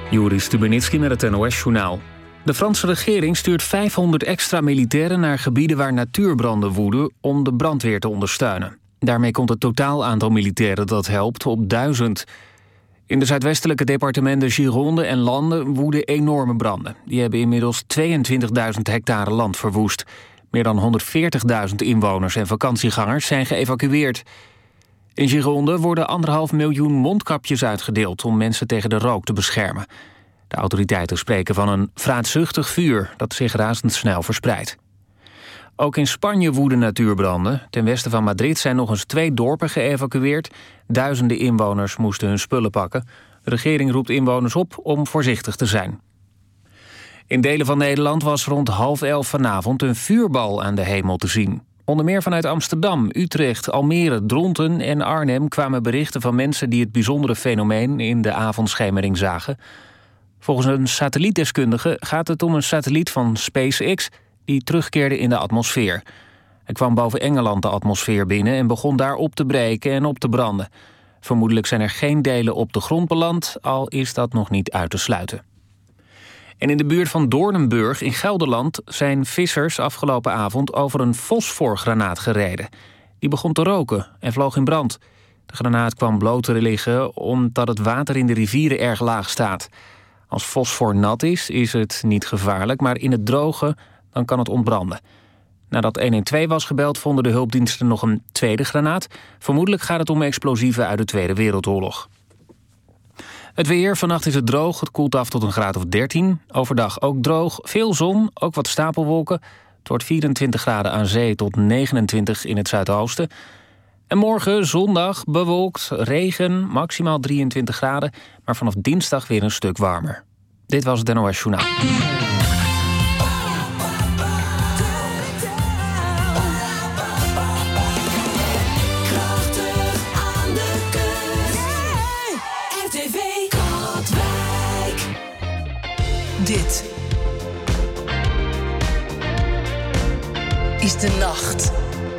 Joris Stubenitski met het NOS-journaal. De Franse regering stuurt 500 extra militairen naar gebieden waar natuurbranden woeden om de brandweer te ondersteunen. Daarmee komt het totaal aantal militairen dat helpt op 1000. In de zuidwestelijke departementen Gironde en Lande woeden enorme branden. Die hebben inmiddels 22.000 hectare land verwoest. Meer dan 140.000 inwoners en vakantiegangers zijn geëvacueerd. In Gironde worden 1,5 miljoen mondkapjes uitgedeeld om mensen tegen de rook te beschermen. De autoriteiten spreken van een vraatzuchtig vuur dat zich razendsnel verspreidt. Ook in Spanje woeden natuurbranden. Ten westen van Madrid zijn nog eens 2 dorpen geëvacueerd. Duizenden inwoners moesten hun spullen pakken. De regering roept inwoners op om voorzichtig te zijn. In delen van Nederland was rond 10:30 vanavond een vuurbal aan de hemel te zien. Onder meer vanuit Amsterdam, Utrecht, Almere, Dronten en Arnhem kwamen berichten van mensen die het bijzondere fenomeen in de avondschemering zagen. Volgens een satellietdeskundige gaat het om een satelliet van SpaceX die terugkeerde in de atmosfeer. Hij kwam boven Engeland de atmosfeer binnen en begon daar op te breken en op te branden. Vermoedelijk zijn er geen delen op de grond beland, al is dat nog niet uit te sluiten. En in de buurt van Doornenburg in Gelderland zijn vissers afgelopen avond over een fosforgranaat gereden. Die begon te roken en vloog in brand. De granaat kwam bloot te liggen omdat het water in de rivieren erg laag staat. Als fosfor nat is het niet gevaarlijk, maar in het droge dan kan het ontbranden. Nadat 112 was gebeld vonden de hulpdiensten nog een tweede granaat. Vermoedelijk gaat het om explosieven uit de Tweede Wereldoorlog. Het weer, vannacht is het droog, het koelt af tot een graad of 13. Overdag ook droog, veel zon, ook wat stapelwolken. Het wordt 24 graden aan zee tot 29 in het zuidoosten. En morgen, zondag, bewolkt, regen, maximaal 23 graden... maar vanaf dinsdag weer een stuk warmer. Dit was het NOS Journaal. Dit is de nacht.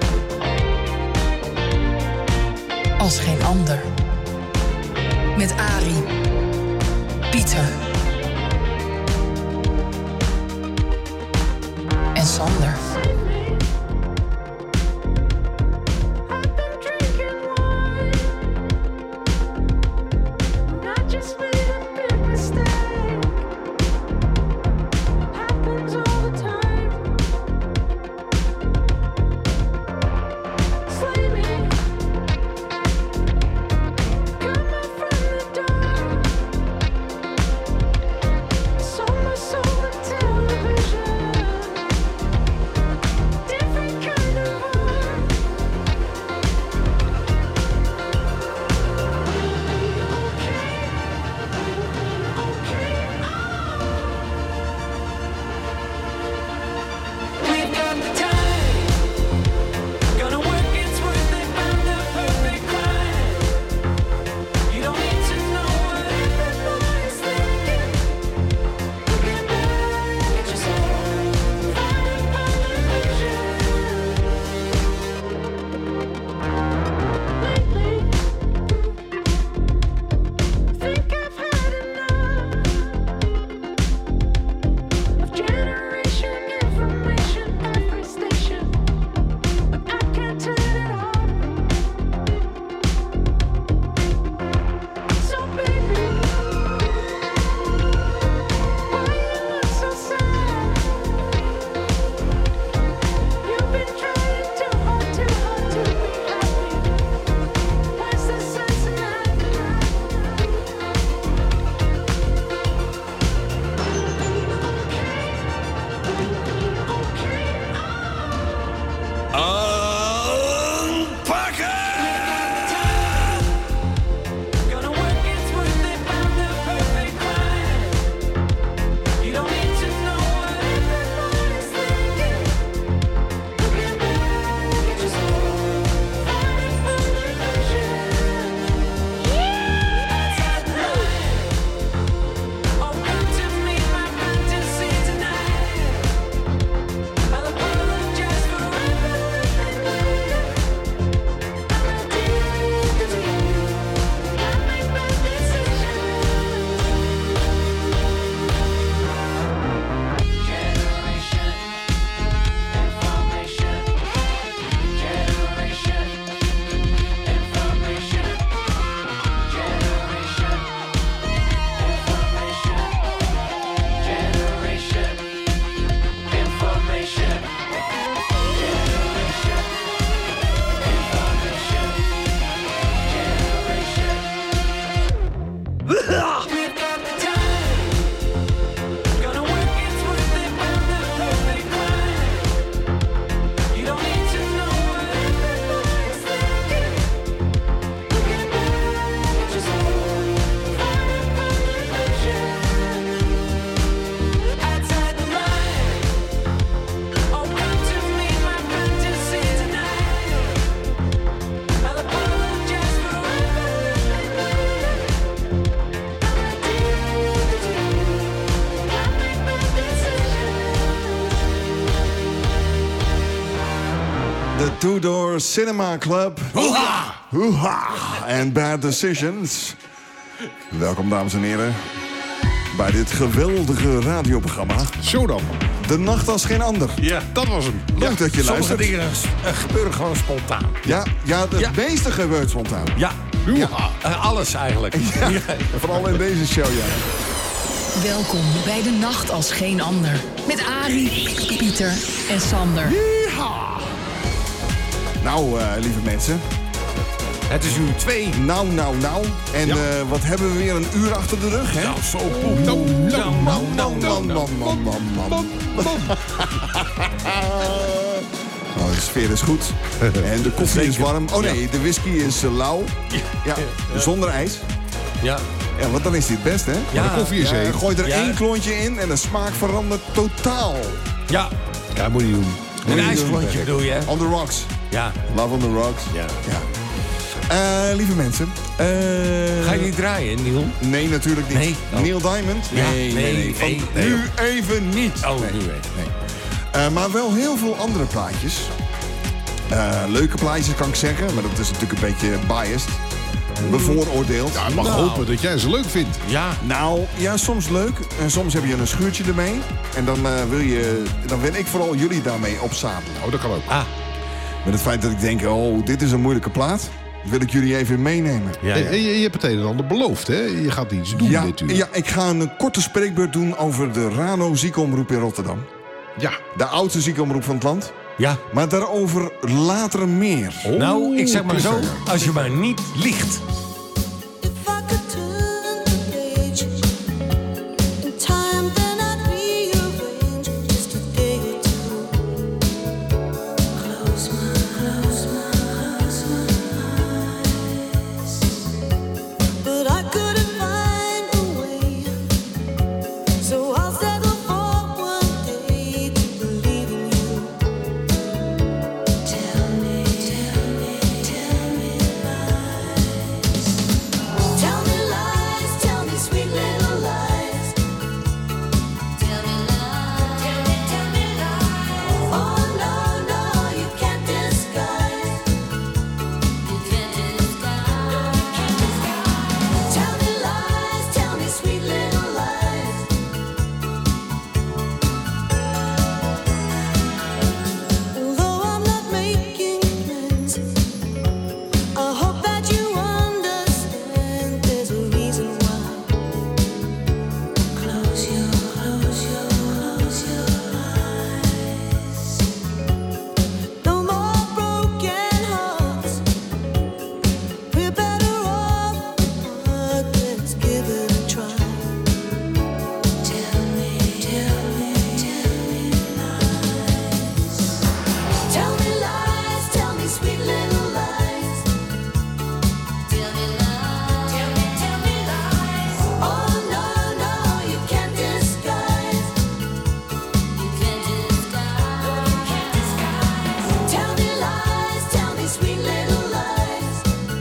Als geen ander. Met Arie, Pieter en Sander. De Two-Door Cinema Club. Hoeha! Hoeha! En Bad Decisions. Welkom, dames en heren, bij dit geweldige radioprogramma. Zo dan. De nacht als geen ander. Ja, dat was hem. Leuk dat je Sommige luistert. dingen gebeuren gewoon spontaan. Ja, het meeste gebeurt spontaan. Ja, alles eigenlijk. Ja, vooral in deze show, ja. Welkom bij De Nacht als geen ander. Met Arie, Pieter en Sander. Nou, lieve mensen. Het is uur 2. Nou. En wat hebben we weer een uur achter de rug, hè? Nou, zo. Man. Oh, de sfeer is goed. En de koffie is warm. Oh nee, de whisky is lauw. Ja, zonder ijs. Ja. Ja, want dan is dit best, hè? Ja. De koffie is heet. Gooi er Ja. 1 klontje in en de smaak verandert totaal. Ja. Ja, moet je doen. Een ijsklontje bedoel je, hè? On the rocks. Ja. Love on the rocks. Ja. Lieve mensen. Ga je niet draaien, Niel? Nee, natuurlijk niet. Nee? Oh. Neil Diamond? Ja. Nee. Van Nee. nu even niet. Oh, Nee. nu even. Maar wel heel veel andere plaatjes. Leuke plaatjes kan ik zeggen, maar dat is natuurlijk een beetje biased. Bevooroordeeld. Ja, het mag hopen dat jij ze leuk vindt. Ja. Nou, ja, soms leuk. En soms heb je een schuurtje ermee. En dan wil ik vooral jullie daarmee opzadelen. Oh, dat kan ook. Ah. Met het feit dat ik denk, dit is een moeilijke plaat. Wil ik jullie even meenemen. Ja, En je hebt het een en ander beloofd, hè? Je gaat iets doen dit uur. Ja, ik ga een korte spreekbeurt doen over de Rano ziekenomroep in Rotterdam. Ja. De oudste ziekenomroep van het land. Ja. Maar daarover later meer. Nou, ik zeg maar zo, als je maar niet liegt. If I could turn the page in time, then I'd rearrange just a day or two. Close my eyes, but I couldn't find a way. So I'll settle for one day to believe in you. Tell me lies. Tell me lies, tell me sweet little lies. Tell me lies, tell me lies. Oh no, you can't disguise. You can't disguise. Tell me lies, tell me sweet little lies. Although I'm not making plans, I hope that you understand there's a reason why. Close your eyes. No more broken hearts. We're better off apart. Let's give it a try. Tell me lies. Tell me lies, tell me sweet little lies. Tell me lies, tell me lies. Oh no, you can't disguise. You can't disguise. Tell me lies, tell me sweet little lies.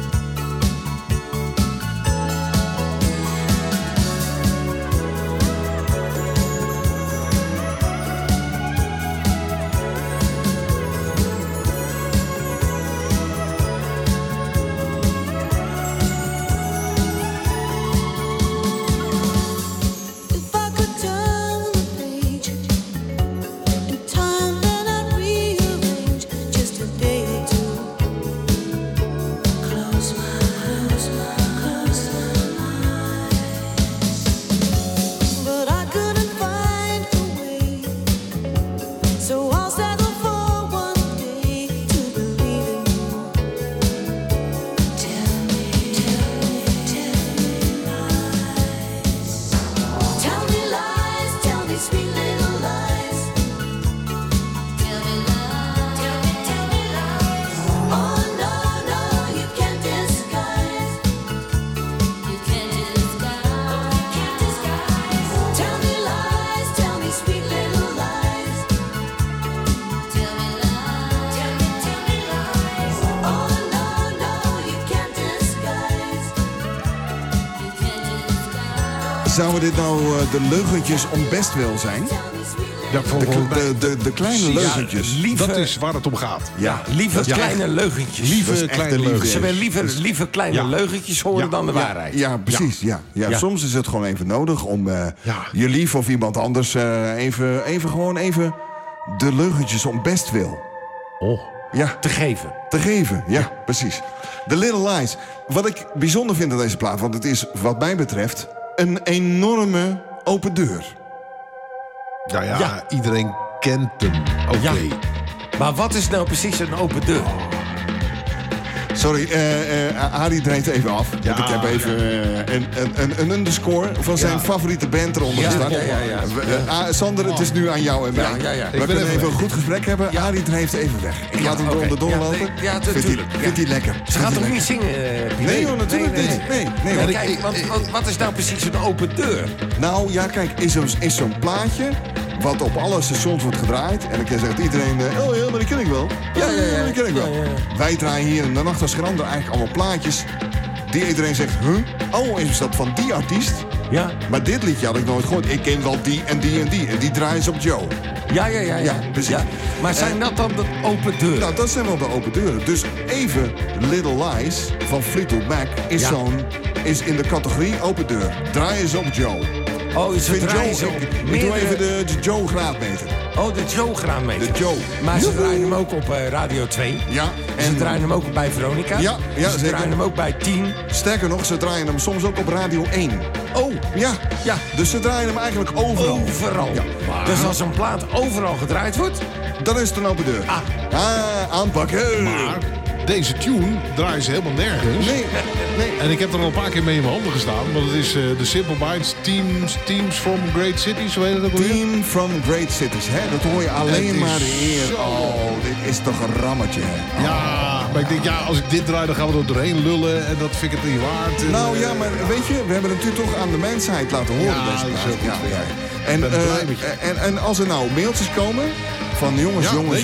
If I could turn the page in time, then I'd rearrange just a day or two. Close my eyes, but I couldn't find a way. So I'll settle for one day to believe in you. Tell me lies, tell me sweet little lies. Tell me lies. Oh no, you can't disguise. You can't disguise. Tell me lies, tell me sweet little lies. Tell me lies. Oh no, you can't disguise. Zouden dit nou de leugentjes om best wel zijn? De kleine leugentjes. Dat is waar het om gaat. Ja, Lieve kleine leugentjes. Lieve kleine leugentjes. Ze willen lieve kleine leugentjes horen dan de waarheid. Ja, precies. Ja. Soms is het gewoon even nodig om je lief of iemand anders even de leugentjes om bestwil. Ja. Te geven. Ja, precies. The Little Lies. Wat ik bijzonder vind aan deze plaat, want het is wat mij betreft een enorme open deur. Ja, iedereen kent hem. Oké. Ja. Maar wat is nou precies een open deur? Sorry, Arie draait even af. Ja, Want ik heb even een underscore van zijn favoriete band eronder gestaan. Sander, het is nu aan jou en mij. We kunnen even een goed gesprek hebben. Arie drijft even weg. Ik laat hem eronder doorlopen. Ja, natuurlijk. Vindt hij lekker. Ze gaat toch niet zingen? Nee hoor, natuurlijk niet. Nee, hoor. Kijk, wat is nou precies een open deur? Nou ja, kijk, is zo'n plaatje wat op alle stations wordt gedraaid. En dan zegt iedereen, oh ja, maar die ken ik wel. Ja, die ken ik wel. Wij draaien hier in de Nacht als geen ander eigenlijk allemaal plaatjes die iedereen zegt, oh, is dat van die artiest? Ja. Maar dit liedje had ik nooit gehoord. Ik ken wel die en die en die. En die draaien ze op Joe. Ja, precies. Ja. Maar zijn dat dan de open deuren? Nou, dat zijn wel de open deuren. Dus even Little Lies van Fleetwood Mac is in de categorie open deur. Draaien ze op Joe. Oh, ze draaien ze op Ik doe even de Joe graadmeter. Oh, de Joe graadmeter. De Joe. Maar ze draaien hem ook op Radio 2. Ja. En ze draaien hem ook bij Veronica. Ja, ze zeker. draaien hem ook bij 10. Sterker nog, ze draaien hem soms ook op Radio 1. Oh, Ja. ja. Dus ze draaien hem eigenlijk overal. Overal. Ja. Dus als een plaat overal gedraaid wordt... Dan is het een open deur. Aanpakken. Maar deze tune draaien ze helemaal nergens. Nee. En ik heb er al een paar keer mee in mijn handen gestaan. Want het is de Simple Minds Teams from Great Cities. Hoe heet het ook alweer? Team from Great Cities. Hè? Dat hoor je alleen Het is maar hier. zo. Oh, dit is toch een rammetje. Hè? Ja, maar ik denk, als ik dit draai, dan gaan we er doorheen lullen. En dat vind ik het niet waard. En, Nou ja, maar weet je, we hebben het natuurlijk toch aan de mensheid laten horen. Ja, deze dat is plaat. ook goed. En, Ik ben blij met je. en als er nou mailtjes komen van jongens.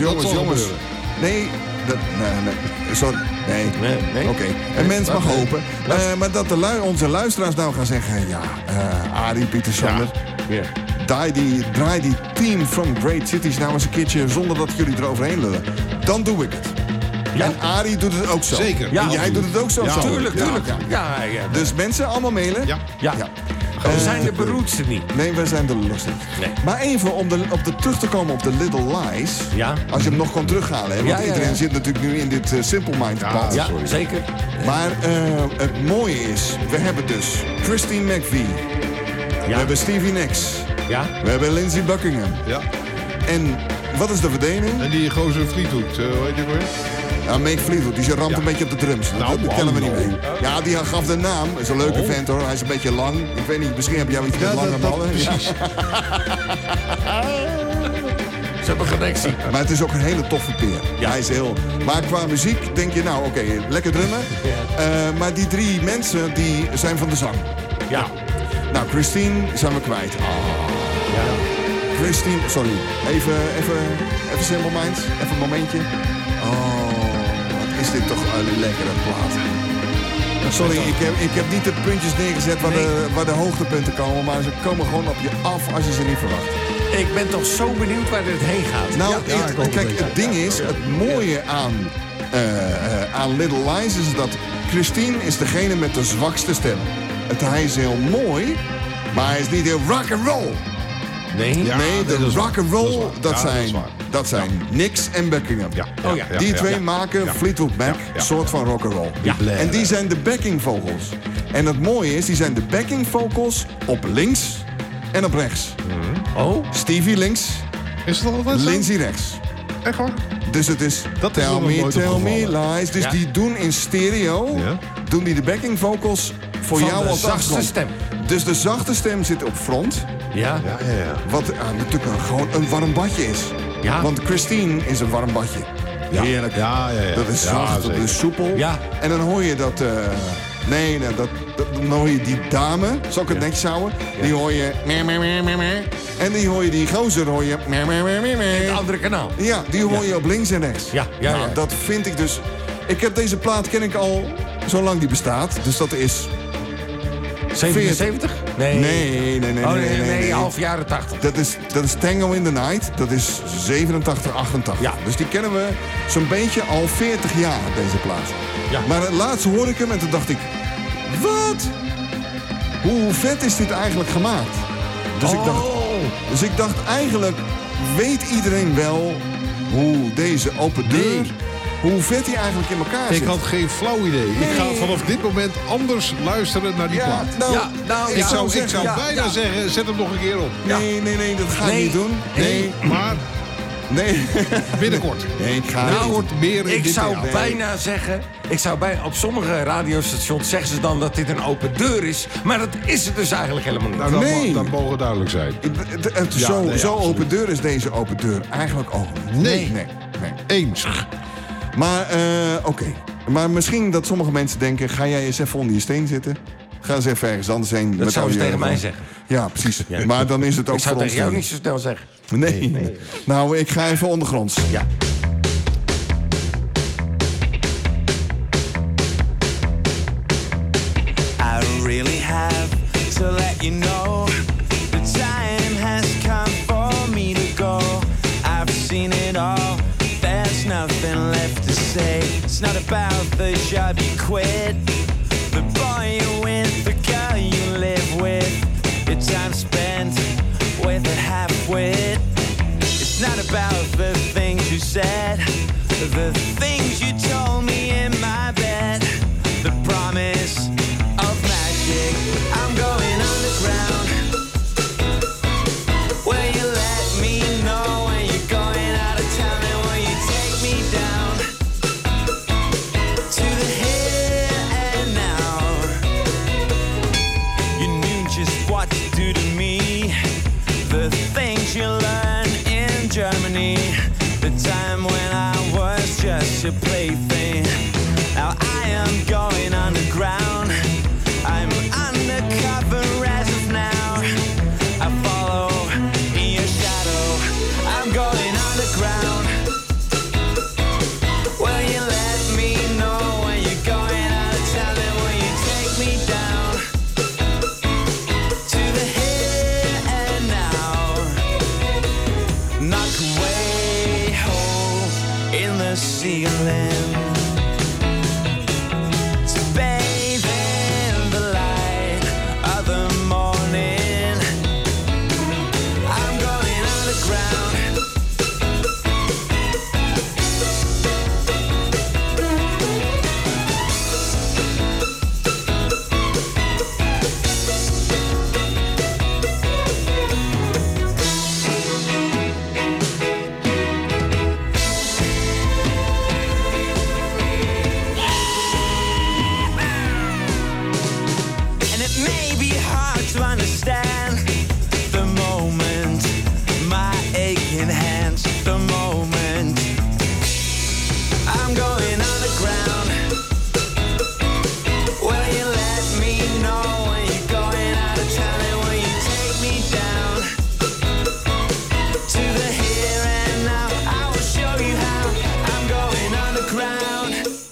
Nee, sorry. Nee. Oké. Een mens mag hopen. Maar dat onze luisteraars nou gaan zeggen... Ja, Arie, Pieter, Sander... Ja. Draai die Team from Great Cities nou eens een keertje... zonder dat jullie eroverheen lullen. Dan doe ik het. Ja. En Arie doet het ook zo. Zeker. En jij doet het ook zo. Ja, Tuurlijk. Ja. Dus mensen, allemaal mailen. Ja. We zijn de beroerdste niet. Nee, wij zijn de lulligste. Nee. Maar even om terug te komen op de Little Lies. Ja. Als je hem nog kan terughalen. Hè? Want Ja. iedereen zit natuurlijk nu in dit Simple Mind pad. Ja, zeker. Maar het mooie is, we hebben dus Christine McVie. We hebben Stevie Nicks. Ja. We hebben Lindsey Buckingham. Ja. En wat is de verdeling? En die gozer Fleetwood, hoe heet die weer? Ja, Mick Fleetwood, die ramt een beetje op de drums. Nou, dat tellen we niet hallo. mee. Ja, die gaf de naam. Is een leuke vent hoor. Hij is een beetje lang. Ik weet niet, misschien heb jij iets met lange ballen. Precies. Ze hebben connectie. Maar het is ook een hele toffe peer. Ja. Hij is heel... Maar qua muziek denk je, nou oké, lekker drummen. Maar die drie mensen, die zijn van de zang. Ja. Nou, Christine zijn we kwijt. Christine, sorry. Even Simple Minds. Even een momentje. Oh, wat is dit toch een lekkere plaat. Sorry, ik heb niet de puntjes neergezet waar de hoogtepunten komen. Maar ze komen gewoon op je af als je ze niet verwacht. Ik ben toch zo benieuwd waar dit heen gaat. Nou, kijk, het ding is, het mooie aan Little Lies is dat Christine is degene met de zwakste stem. Hij is heel mooi, maar hij is niet heel rock and roll. Nee? Ja, Nee, de dat is waar. rock and roll, Dat is waar. dat zijn Nicks en Buckingham. Ja. Oh ja. Die twee maken Fleetwood Mac, een soort van rock and roll. Ja. En die zijn de backing vocals. En het mooie is, die zijn de backing vocals op links en op rechts. Oh? Stevie links, Is het altijd zo? Lindsay rechts. Echt hoor? Dus het is Dat is Tell wel nog Me, nooit Tell Me opgevallen. Lies. Dus Ja. die doen in stereo, Ja. doen die de backing vocals voor Van jou de als zachtste achtergrond. stem. Dus de zachte stem zit op front. Ja. Ja. Wat natuurlijk gewoon een warm badje is. Ja. Want Christine is een warm badje. Heerlijk. Ja. Dat is zacht, dat zeker. is soepel. Ja. En dan hoor je dat... dan hoor je die dame, zal ik het netjes houden? Die hoor je... En die hoor je die gozer, hoor je... Het andere kanaal. Ja, die hoor je op links en rechts. Ja. Nou, dat vind ik dus... Ik heb deze plaat, ken ik al zo lang die bestaat. Dus dat is 77? Nee. Nee. Half jaren 80. Dat is Tango in the Night. Dat is 87, 88. Ja. Dus die kennen we zo'n beetje al 40 jaar, deze plaat. Ja. Maar laatst hoorde ik hem en toen dacht ik... Wat? Hoe vet is dit eigenlijk gemaakt? Dus ik dacht eigenlijk... Weet iedereen wel hoe deze open deur... Hoe vet hij eigenlijk in elkaar zit? Ik had geen flauw idee. Ik ga vanaf dit moment anders luisteren naar die plaat. Ik zou bijna zeggen, zet hem nog een keer op. Nee, dat ga ik niet doen. Nee, maar... Nee. Binnenkort. Nee, ik ga binnenkort meer in Ik dit zou thema. bijna zeggen... op sommige radiostations zeggen ze dan dat dit een open deur is. Maar dat is het dus eigenlijk helemaal niet. Nou, dat mogen duidelijk zijn. Zo open deur is deze open deur eigenlijk ook niet. Nee. Eens. Maar, oké. Maar misschien dat sommige mensen denken... Ga jij eens even onder je steen zitten? Ga eens even ergens anders heen. Dat zouden ze tegen mij zeggen. Ja, precies. Ja. Maar dan is het ook ik zou voor ons... tegen jou niet zo snel zeggen. Nee. Nou, ik ga even ondergronds. Ja. I really have to let you know the time has come for me to go. I've seen it all, there's nothing left to say. It's not about the job you quit, the boy you're with, the girl you live with, your time spent with a half-wit. It's not about the things you said, the things you told me in my bed, the promise of magic. I'm going underground. Will you let me know when you're going out of town, and will you take me down to the here and now? You knew just what to do to me, the things you learned in Germany, the time when I was just your plaything. Now I am going underground. I'm undercover as of now. I follow in your shadow. I'm going underground. Will you let me know when you're going out of town, and will you take me down to the here and now? Knock away holes in the ceiling to bathe in the light of the morning. I'm going underground. And it may be hard to understand the moment, my aching hands, the moment I'm going underground. Will you let me know when you're going out of town, and will you take me down to the here and now? I will show you how I'm going underground.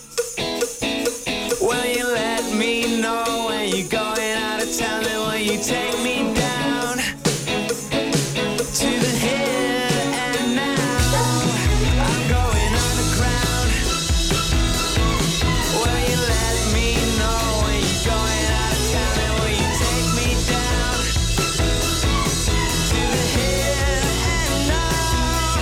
Will you let me know when you're going out of town, and will you take me down to the here and now? I'm going underground. Will you let me know when you're going out of town, and will you take me down to the here and now?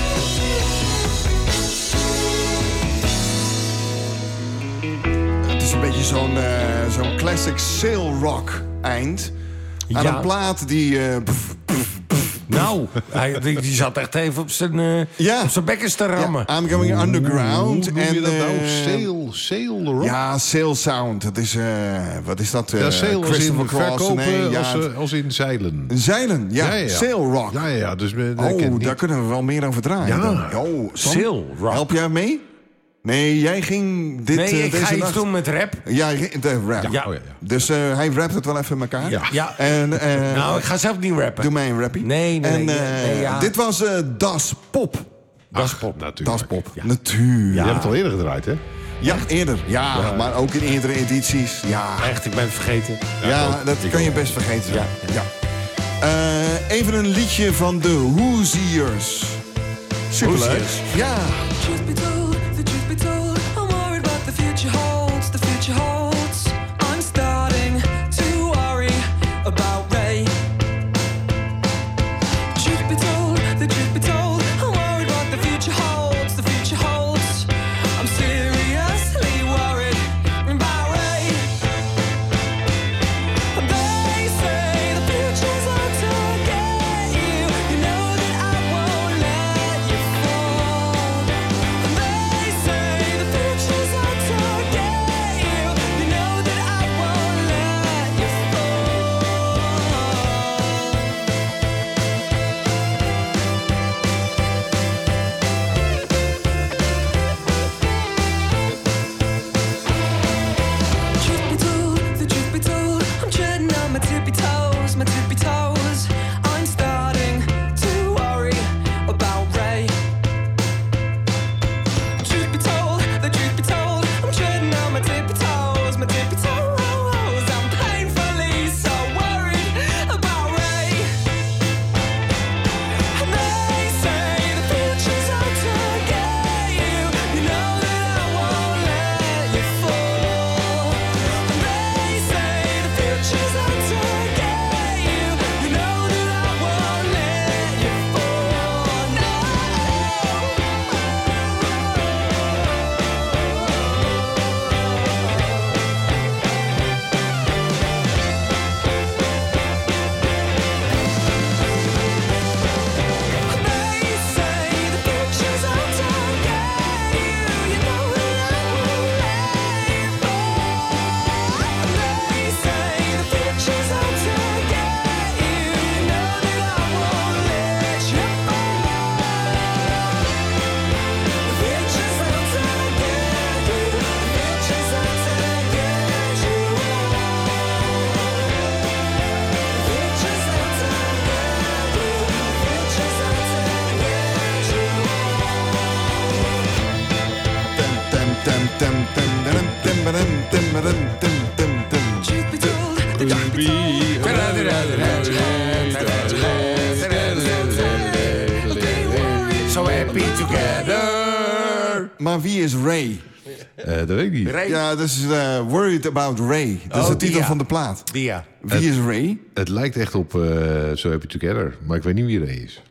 Het is een beetje zo'n classic sail rock eind. Aan Ja. een plaat die... Nou, die zat echt even op zijn bekkens te rammen. I'm going underground. Hoe noem je dat nou? en, Sail rock? ja, sail sound. Dat is, wat is dat? Ja, sail als in verkopen, nee, als in zeilen. zeilen, ja. Sail rock. Ja, dus Daar kunnen we wel meer over draaien. Ja. dan. Oh, Sam, Sail rock. help jij mee? Nee, jij ging dit... Nee, ik deze ga iets nacht- doen met rap. Ja, de rap. Ja. Oh, ja. Dus hij rapt het wel even in elkaar. Ja. Ja. En, Nou, ik ga zelf niet rappen. doe mij een rappie. Nee, En, ja. dit was Das Pop. Das Pop natuurlijk. Das Pop, Ja. natuurlijk. Je hebt het al eerder gedraaid, hè? Ja, eerder. Ja, maar ook in eerdere edities. Ja. Echt, ik ben het vergeten. Ja, dat kan je best vergeten. Ja. Even een liedje van de Hoosiers. Superleuk. Ja. Truth be told, the truth be told, I'm worried what the future holds. The future holds. I'm starting to worry about Ray. Truth be told, the truth be told, I'm worried what the future holds. The future holds. I'm seriously worried about Ray. They say the future's out to get you. You know that I won't let you fall. They say the future's out to get you. You know that I won't let you Truth be told, the truth be told, I'm treading on my tippy toes, my tippy toes. I'm starting to worry about Ray. Truth be told, the truth be told, I'm treading on my tippy toes, my tippy toes. I'm painfully so worried about Ray. And they say the future's out to get you. You know that I won't let you fall. And they say the future's out to get you. You know that I won't let you fall. No. They say the future's out to get you. You know that I won't let you fall. They say the future's out to get you. You know that I won't let you fall. The future's out to get you. The future's out to get you. The future's out to get you. The future's out to Truth be told, the truth be So happy together. Maar wie is Ray? Dat weet ik niet. Ray. Ja, dat is Worried About Ray. Dat is de titel Dia. van de plaat. Dia. Wie is Ray? Het lijkt echt op So Happy Together. Maar ik weet niet wie Ray is.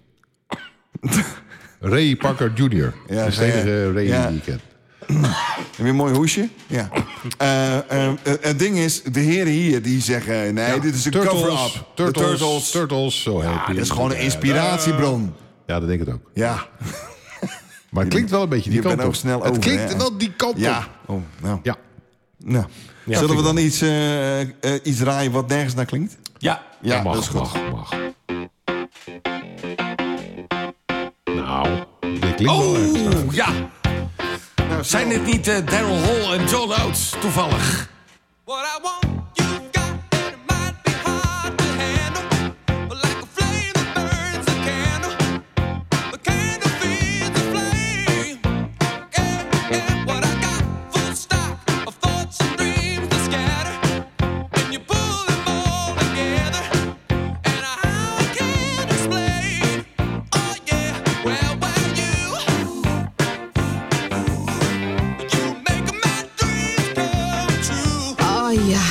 Ray Parker Jr. Ja, Dat is de enige Ray ja. die ik ken. Heb je een mooi hoesje? Ja. Het ding is, de heren hier die zeggen... Nee, dit is een cover-up. De Turtles. Turtles, So Happy. Dat is gewoon een inspiratiebron. Ja, dat denk ik het ook. Ja. Maar het klinkt wel een beetje die Je kant bent op. ook snel Het over, klinkt hè? wel die kant Ja. op. Oh, nou. Ja. Nou. Zullen we dan iets draaien wat nergens naar klinkt? Ja. Ja, mag, dat is goed. mag. Nou, dit klinkt wel ergens naar. Oh, ja. Nou, Zijn het niet Daryl Hall en John Oates toevallig? What I want, you've got, and it might be hard to handle. But like a flame that burns a candle, the candle feeds the flame. Yeah, what I got, full stock of thoughts and dreams that scatter. And you pull them all together, and how I can't explain. Oh yeah, well, you make my dreams come true. Oh ja.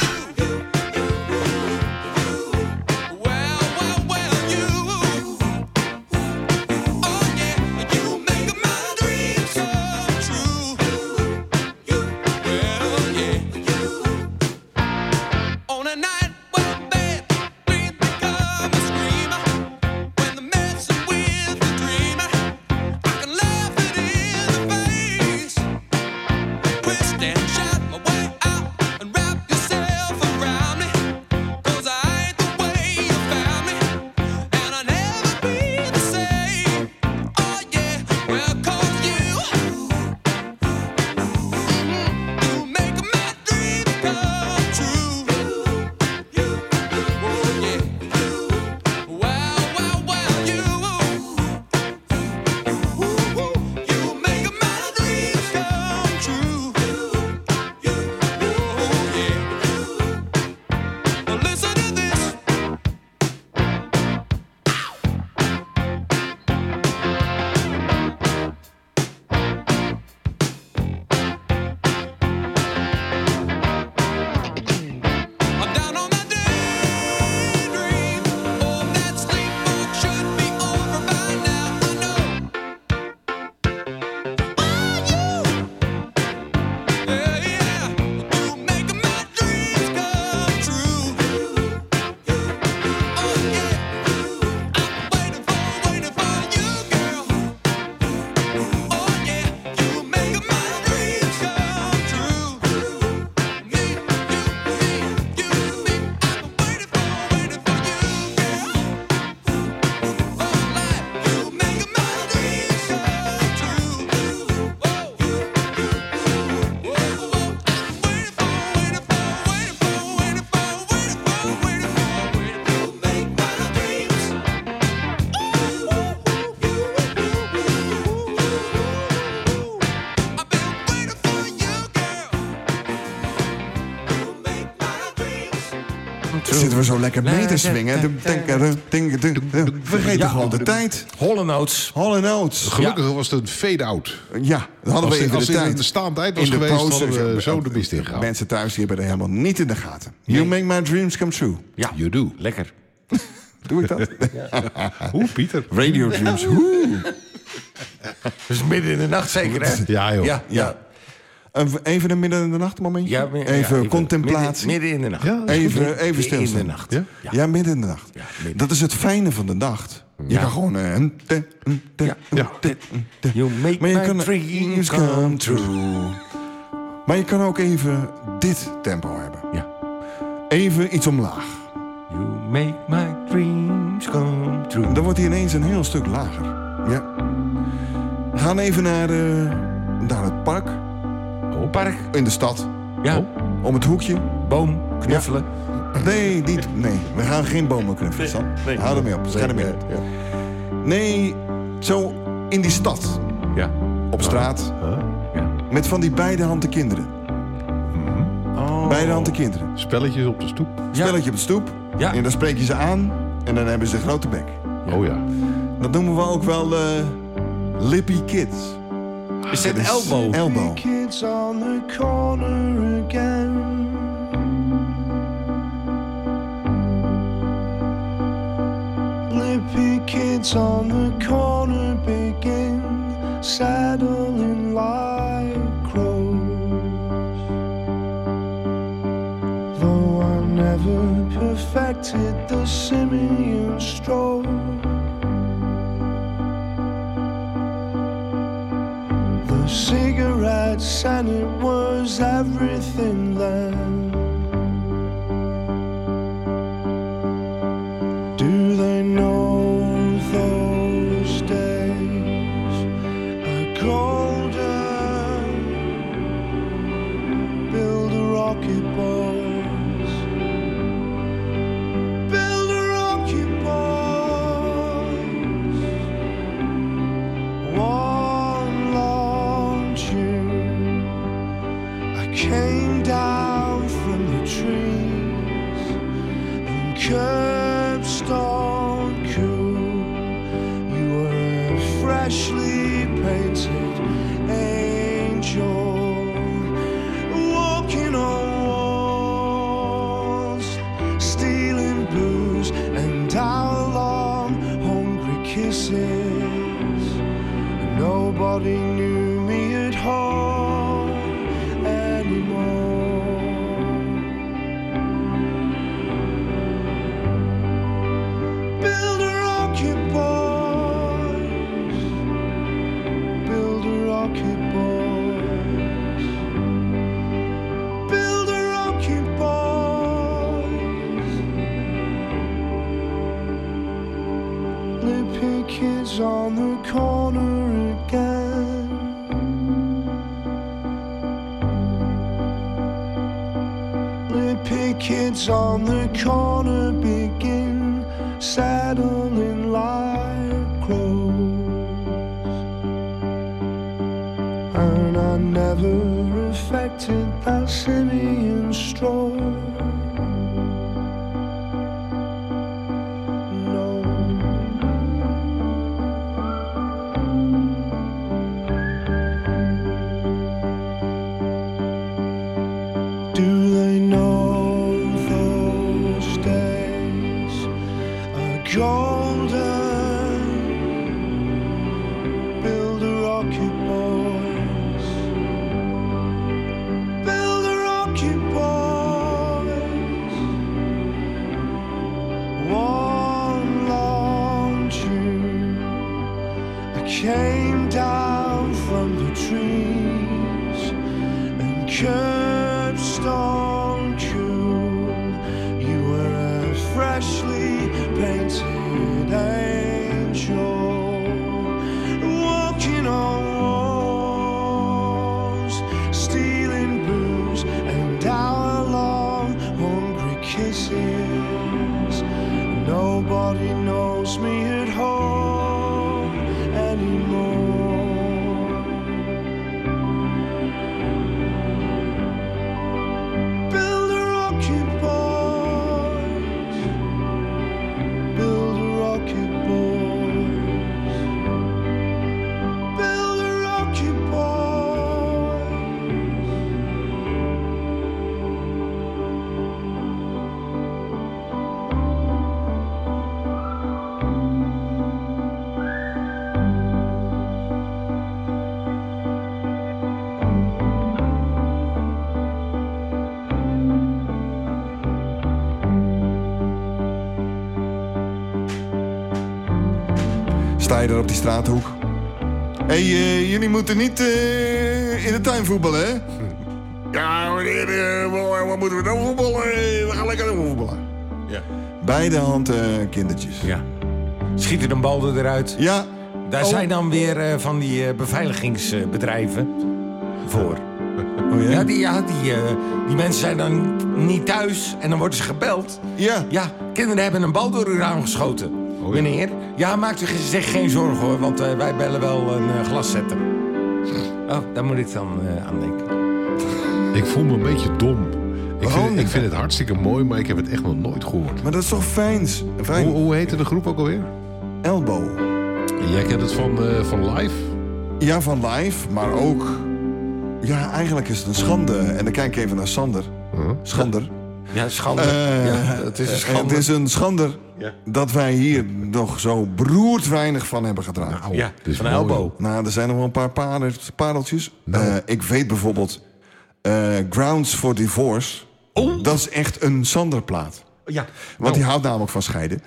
Zitten we zo lekker mee te swingen. Vergeten gewoon de tijd. Hall & Oates. Hall & Oates. Gelukkig was het een fade-out. Ja, dat hadden we even de tijd. Als het de staande tijd was geweest, hadden we zo de mist ingehaald. Mensen thuis die hebben er helemaal niet in de gaten. You make my dreams come true. Ja, You do. lekker. Doe ik dat? Hoe, Pieter? Radio dreams. Dus midden in de nacht zeker, hè? Ja, joh. Ja. Even een midden in de nacht momentje? Ja, even contemplatie. Midden in de nacht. Ja, even stilstaan. In de nacht. Ja? Ja, midden in de nacht. Ja, midden. Dat is het fijne van de nacht. Je kan gewoon... You make Maar je my kan dreams come true. Maar je kan ook even dit tempo hebben. Ja. Even iets omlaag. You make my dreams come true. Dan wordt hij ineens een heel stuk lager. Ja. We gaan even naar het park. Park. In de stad. Ja. Om het hoekje. Boom. Knuffelen. Nee, we gaan geen bomen knuffelen, Sam. Hou ermee op. Schijn ermee uit. Nee, zo in die stad. Ja. Op straat. Ja. Met van die beide handen kinderen. Beide handen kinderen. Spelletjes op de stoep. Spelletje op de stoep. Ja. En dan spreek je ze aan. En dan hebben ze een grote bek. Oh ja. Dat noemen we ook wel Lippy Kids. Is dit elbow? Elbow. Kids on the corner again. Lippy kids on the corner begin saddling like crows. Though I never perfected the simian stroll. Cigarettes and it was everything then. Do they know those days are golden? Build a rocket, boys. Build a rocket, boys. Came down from the trees and curbstone cool. You were a freshly painted angel walking on walls, stealing booze and hour-long hungry kisses. Nobody knew me at home. Build a rocket, boys. Build a rocket, boys. Build a rocket, boys. Lippy kids on the corner again. Lippy kids on the corner begin saddling like crows. And I never affected that simian stroll. No. Do they know those days are golden? Build a rocket, boys. Build a rocket, boys. One long June, I came down from the trees and curbstone cool. You were a freshly painted angel walking on walls, stealing booze and hour-long hungry kisses. Nobody knows me at home anymore. sta je daar op die straathoek. Hé, jullie moeten niet in de tuin voetballen, hè? Ja, wat moeten we dan voetballen? We gaan lekker voetballen. Ja. Beide handen kindertjes. Ja. Schieten een bal eruit. Ja. Daar zijn dan weer van die beveiligingsbedrijven voor. Oh, ja? Die mensen zijn dan niet thuis en dan worden ze gebeld. Ja. Ja, kinderen hebben een bal door uw raam geschoten. Oh, ja. Meneer, ja, maakt u zich geen zorgen hoor, want wij bellen wel een glaszetter. Oh, daar moet ik dan aan denken. Ik voel me een beetje dom. Ik vind het hartstikke mooi, maar ik heb het echt nog nooit gehoord. Maar dat is toch fijn? Hoe heette de groep ook alweer? Elbow. Jij kent het van Live? Ja, van Live, maar ook... Ja, eigenlijk is het een schande. En dan kijk ik even naar Sander. Schander. Ja, schande. Het is een schande. Het is een schande dat wij hier nog zo beroerd weinig van hebben gedragen. Nou, ja, van Elbow. Nou, er zijn nog wel een paar pareltjes. Ik weet bijvoorbeeld Grounds for Divorce. Oh. Dat is echt een Sander-plaat. Ja. Want die houdt namelijk van scheiden.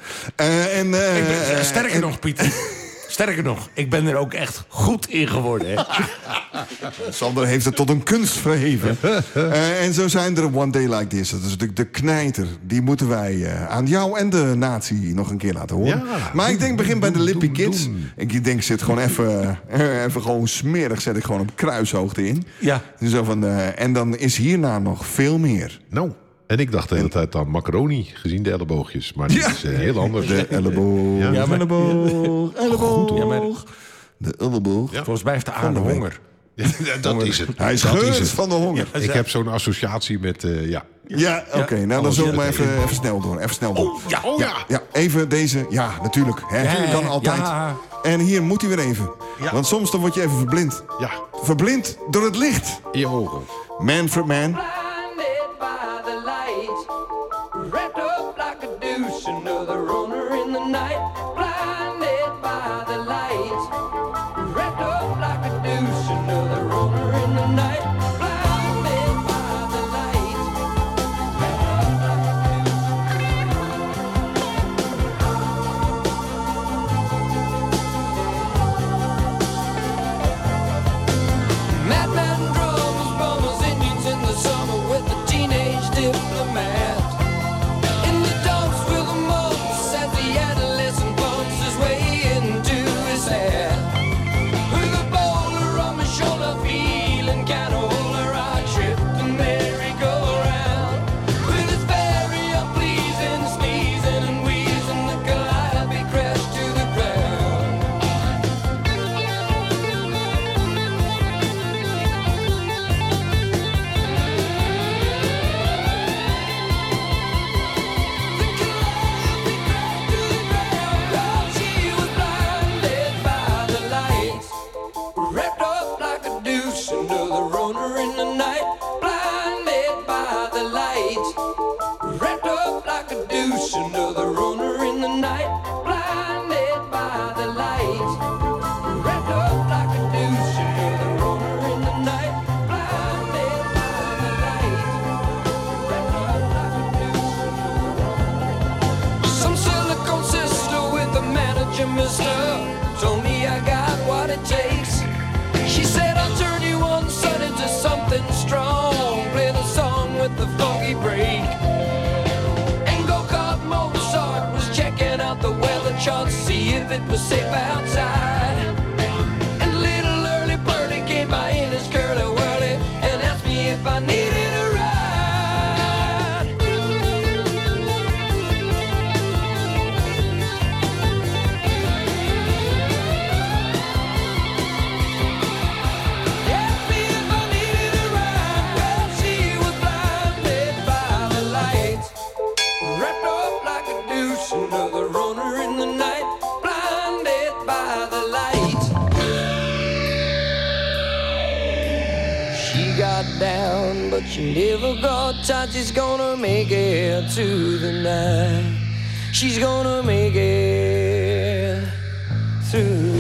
Sterker nog, Pieter. Sterker nog, ik ben er ook echt goed in geworden. Hè? Sander heeft het tot een kunst verheven. En zo zijn er One Day Like This. Dat is natuurlijk de knijter. Die moeten wij aan jou en de natie nog een keer laten horen. Ja, maar ik denk, begin bij de Lippy Kids. Ik denk, zit gewoon even gewoon smerig, zet ik gewoon op kruishoogte in. Ja. Zo van, en dan is hierna nog veel meer. Nou. En ik dacht de hele tijd aan macaroni, gezien de elleboogjes. Maar die is heel anders. De elleboog. Ja, elleboog. Goed, ja, maar... De elleboog. Ja. Volgens mij heeft de aan de honger. Ja, dat is het. Hij scheurt van de honger. Ja, ik heb zo'n associatie met... Ja, oké. Nou, dan zullen we maar even snel door. Even snel door. Ja, even deze. Ja, natuurlijk. Hè. Kan altijd. Ja. En hier moet hij weer even. Ja. Want soms dan word je even verblind. Ja. Verblind door het licht. In je ogen. Manfred Mann. Wrapped up like a douche, another runner in the night, blinded by the light. Wrapped up like a douche, another runner in the night, blinded by the light. Madman drums, bummers, Indians in the summer with the teenage diplomat. See if it was safe outside. And little early birdie came by in his curly whirly and asked me if I needed a ride. Asked me if I needed a ride. Well, she was blinded by the light, wrapped up like a douche, another runner in the night, blinded by the light. She got down, but she never got tight. She's gonna make it to the night. She's gonna make it through.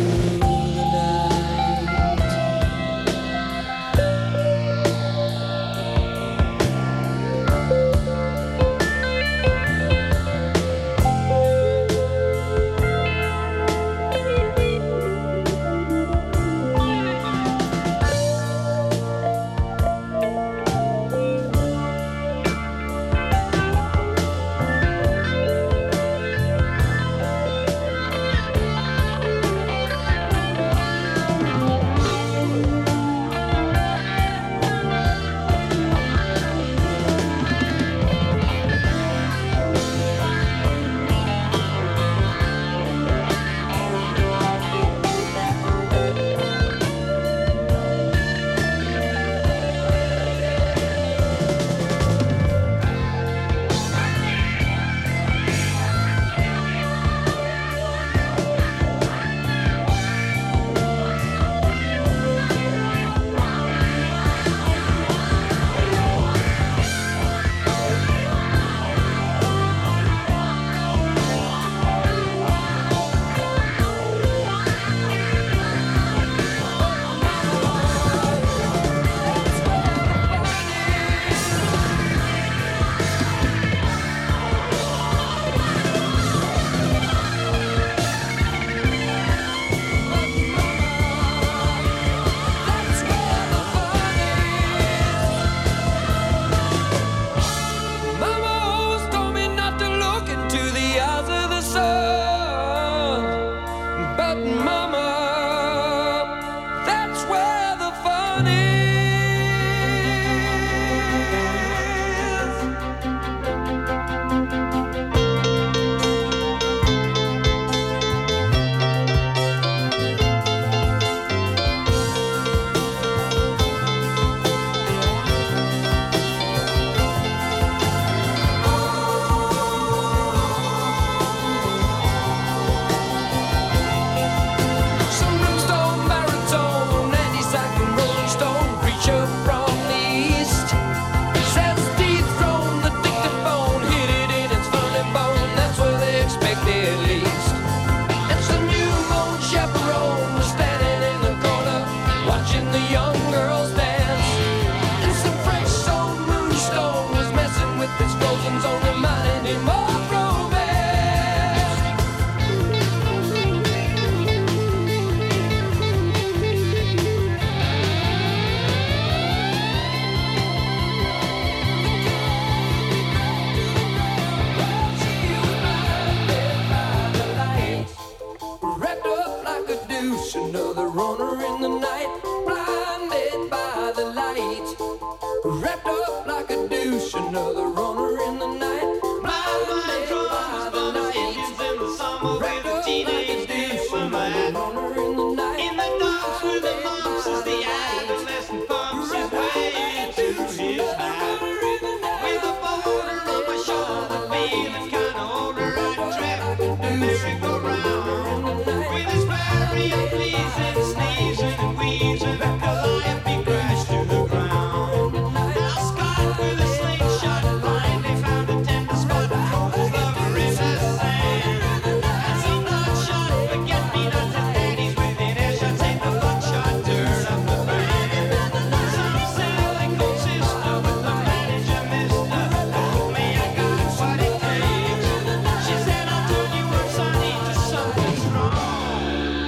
another runner in the night. Blinded by the lights, wrapped up like a douche, another runner in the night. In the dark with the mumps as the adolescent bumps his way to his back. With a boulder on my shoulder, feeling kinda older, I trapped the merry-go-round. With his very unpleasing sneezing and wheezing, Calliope crashed to the ground. Now Scott with a slingshot finally found a tender spot for his lover in the sand. And some bloodshot forget-me-nots and daddies with an airshot take the bloodshot turn up the band. Some silly cold sister with the manager mister told me I got what it takes. She said I'll turn you up, sonny, just something's wrong.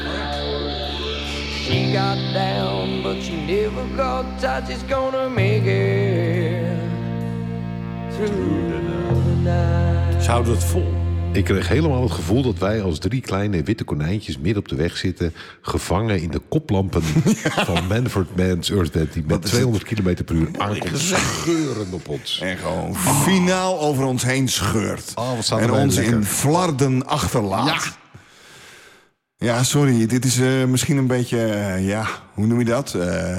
She got down, but she never got touch. It's gonna make it through the night. Ze houden het vol. Ik kreeg helemaal het gevoel dat wij als 3 kleine witte konijntjes midden op de weg zitten, gevangen in de koplampen van Manfred Mann's Earth Band, die met 200 km per uur aankomt, scheurend op ons. En gewoon finaal over ons heen scheurt. Oh, wat staat en erbij ons lekker. in flarden achterlaat. Ja, sorry, dit is misschien een beetje, hoe noem je dat?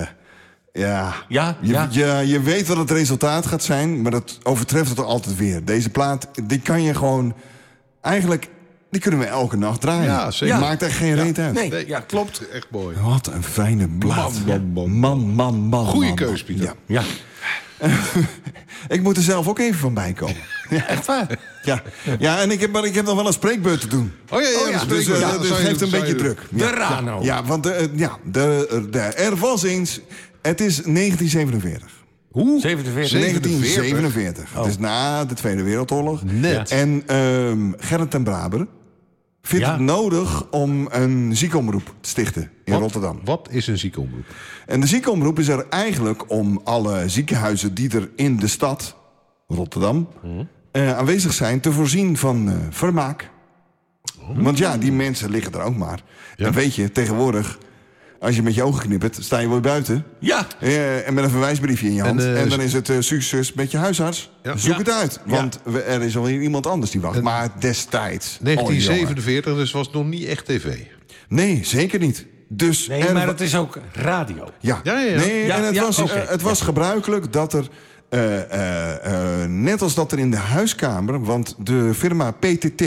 Je weet wat het resultaat gaat zijn, maar dat overtreft het altijd weer. Deze plaat, die kan je gewoon, eigenlijk, die kunnen we elke nacht draaien. Ja, zeker. Maakt echt geen reet uit. Nee, ja, klopt. Echt mooi. Wat een fijne plaat. Man. Goeie keus, Pieter. Ja. Ik moet er zelf ook even van bij komen. Echt waar? Ja, en ik heb nog wel een spreekbeurt te doen. Oh ja, Dus het geeft een beetje druk. De Rano. Ja, want er was eens. Het is 1947. Hoe? 47. 1947. Het is na de Tweede Wereldoorlog. Net. En Gerrit ten Braber vindt het nodig om een ziekenomroep te stichten in Rotterdam. Wat is een ziekenomroep? En de ziekenomroep is er eigenlijk om alle ziekenhuizen die er in de stad Rotterdam aanwezig zijn te voorzien van vermaak. Want ja, die mensen liggen er ook maar. Ja. En weet je, tegenwoordig, als je met je ogen knippert, sta je weer buiten. Ja. En met een verwijsbriefje in je hand. En, En dan is het succes met je huisarts. Ja. Zoek het uit. Want er is alweer iemand anders die wacht. Maar destijds. 1947, dus was nog niet echt tv. Nee, zeker niet. Dus Nee, maar het is ook radio. Ja. Ja. Nee, Ja, en het ja, was gebruikelijk dat er, net als dat er in de huiskamer, want de firma PTT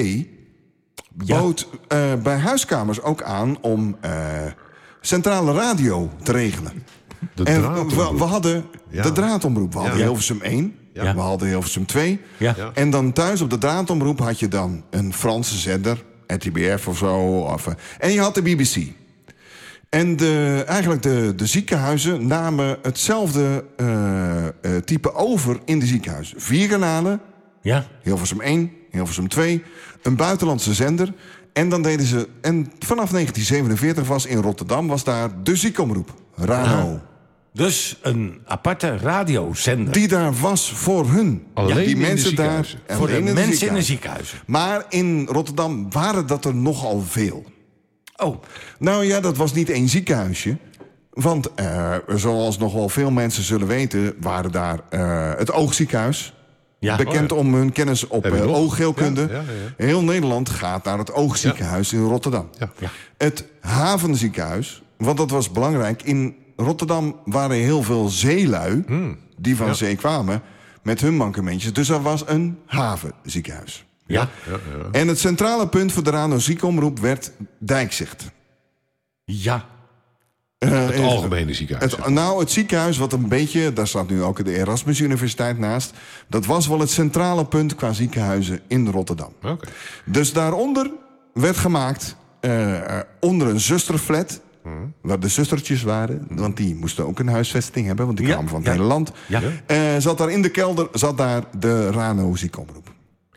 bood bij huiskamers ook aan om centrale radio te regelen. We hadden de draadomroep. We hadden Hilversum 1, Ja. we hadden Hilversum 2. Ja. En dan thuis op de draadomroep had je dan een Franse zender, RTBF of zo. En je had de BBC. En eigenlijk de ziekenhuizen namen hetzelfde type over in de ziekenhuizen. 4 kanalen, Hilversum 1, Hilversum 2, een buitenlandse zender. En dan deden ze. En vanaf 1947 was in Rotterdam was daar de ziekenomroep, Rano. Dus een aparte radiozender. Die daar was voor hun. Alleen die in de mensen daar. ziekenhuizen. Voor de alleen mensen in de ziekenhuizen. Maar in Rotterdam waren dat er nogal veel. Oh, Nou ja, dat was niet één ziekenhuisje. Want zoals nog wel veel mensen zullen weten, waren daar het Oogziekenhuis. ja. Bekend om hun kennis op Heb je nog? ooggeelkunde. Ja. Heel Nederland gaat naar het Oogziekenhuis in Rotterdam. Ja. Het Havenziekenhuis, want dat was belangrijk. In Rotterdam waren heel veel zeelui die van zee kwamen met hun mankementjes. Dus er was een havenziekenhuis. Ja. En het centrale punt voor de Rano ziekenomroep werd Dijkzicht. Ja. Het algemene ziekenhuis. Het ziekenhuis, wat een beetje, daar staat nu ook de Erasmus Universiteit naast. Dat was wel het centrale punt qua ziekenhuizen in Rotterdam. Oké. Dus daaronder werd gemaakt, onder een zusterflat, waar de zustertjes waren. Want die moesten ook een huisvesting hebben, want die kwamen van het hele land. Ja. Zat daar in de kelder, zat daar de Rano ziekenomroep.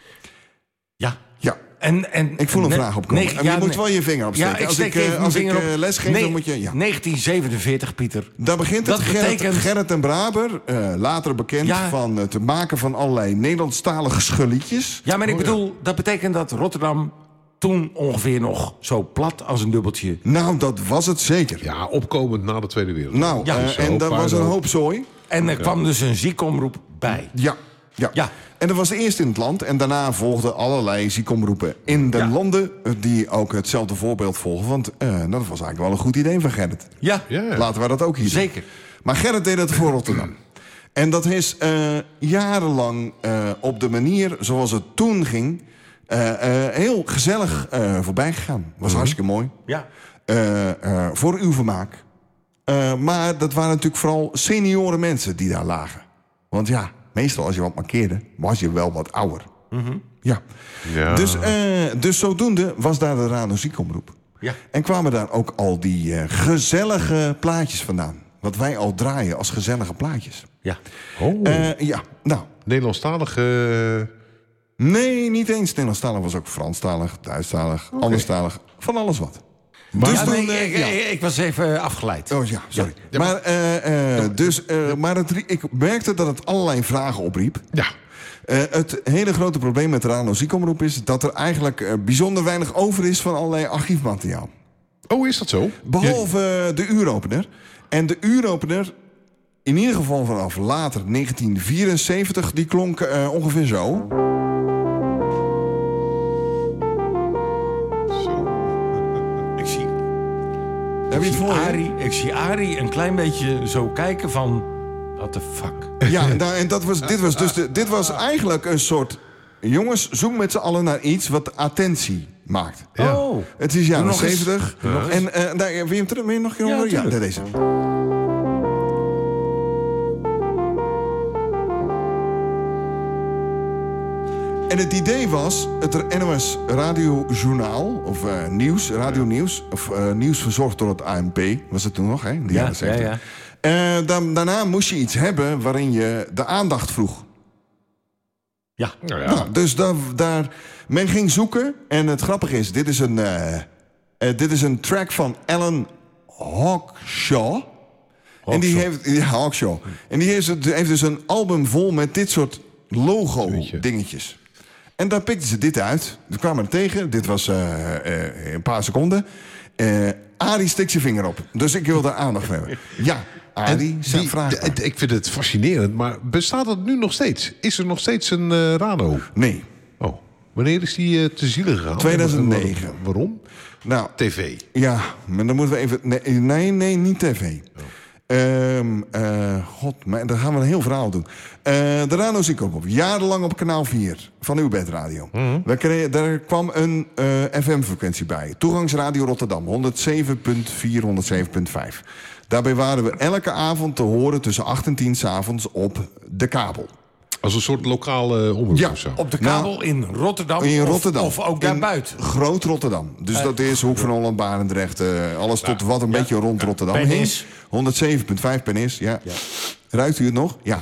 Ja. Ja. En Ik voel een vraag opkomen. En je moet wel je vinger opsteken. Ja, ik steek even mijn als vinger ik op. les geef, dan moet je... Ja. 1947, Pieter. Daar begint het. Dat betekent- Gerrit ten Braber, later bekend van het maken van allerlei Nederlandstalige schullietjes. Ja, maar ik bedoel, dat betekent dat Rotterdam toen ongeveer nog zo plat als een dubbeltje. Nou, dat was het zeker. Ja, opkomend na de Tweede Wereldoorlog. Nou, en daar was een hoop zooi. En er kwam dus een ziekenomroep bij. Ja. Ja. En dat was de eerste in het land. En daarna volgden allerlei ziekomroepen in de landen... die ook hetzelfde voorbeeld volgen. Want dat was eigenlijk wel een goed idee van Gerrit. Ja. Laten we dat ook hier doen. Zeker. Maar Gerrit deed het voor Rotterdam. En dat is jarenlang op de manier zoals het toen ging... heel gezellig voorbij gegaan. Was hartstikke mooi. Ja. Voor uw vermaak. Maar dat waren natuurlijk vooral senioren mensen die daar lagen. Want ja, meestal als je wat markeerde, was je wel wat ouder. Ja. Dus zodoende was daar de Radio Ziekomroep. Ja. En kwamen daar ook al die gezellige plaatjes vandaan. Wat wij al draaien als gezellige plaatjes. Ja. Ja, nou. Nederlandstalige... Nee, niet eens Nederlandstalig. Was ook Franstalig, Duitsstalig, anderstalig. Van alles wat. Maar Dus ik was even afgeleid. Oh ja, sorry. Ja. Maar ik merkte dat het allerlei vragen opriep. Ja. Het hele grote probleem met de Radio Ziekomroep is... dat er eigenlijk bijzonder weinig over is van allerlei archiefmateriaal. Oh, is dat zo? Behalve de uuropener. En de uuropener, in ieder geval vanaf later 1974... die klonk ongeveer zo... Heb je het voor je? Ik zie Arie een klein beetje zo kijken van... What the fuck? Ja, en dit was eigenlijk een soort... Jongens, zoek met z'n allen naar iets wat attentie maakt. Ja. Oh. Het is jaren Nog eens. 70. En wil je hem terug? Wil je nog een keer horen? Ja, deze. En het idee was, het NOS radiojournaal, of radionieuws, of nieuws verzorgd door het ANP, was het toen nog, hè? In de jaren 70. Daarna moest je iets hebben waarin je de aandacht vroeg. Ja. Nou, dus men ging zoeken. En het grappige is, dit is een track van Alan Hawkshaw. En die heeft, Hawkshaw. En die heeft dus een album vol met dit soort logo-dingetjes. En daar pikten ze dit uit. We kwamen er tegen. Dit was een paar seconden. Arie stikt zijn vinger op. Dus ik wil daar aandacht voor hebben. Ja, Arie, zijn vraag. Ik vind het fascinerend, maar bestaat dat nu nog steeds? Is er nog steeds een Rano? Nee. Oh, wanneer is die te ziele gegaan? 2009. Waarom? Nou, TV. Ja, maar dan moeten we even... Nee, niet tv. God, maar daar gaan we een heel verhaal doen. De Radio Ziekomroep, jarenlang op kanaal 4 van uw bedradio. Daar kwam een FM-frequentie bij. Toegangsradio Rotterdam, 107.4, 107.5. Daarbij waren we elke avond te horen tussen 8 en 10 's avonds op de kabel. Als een soort lokale omroep Ja, of zo? Op de kabel in Rotterdam? In Rotterdam. Of ook daarbuiten? Groot Rotterdam. Dus dat is Hoek van Holland, Barendrecht, alles tot wat een beetje rond Rotterdam heen. Pennis. 107.5 Pennis, ja. Ruikt u het nog? Ja.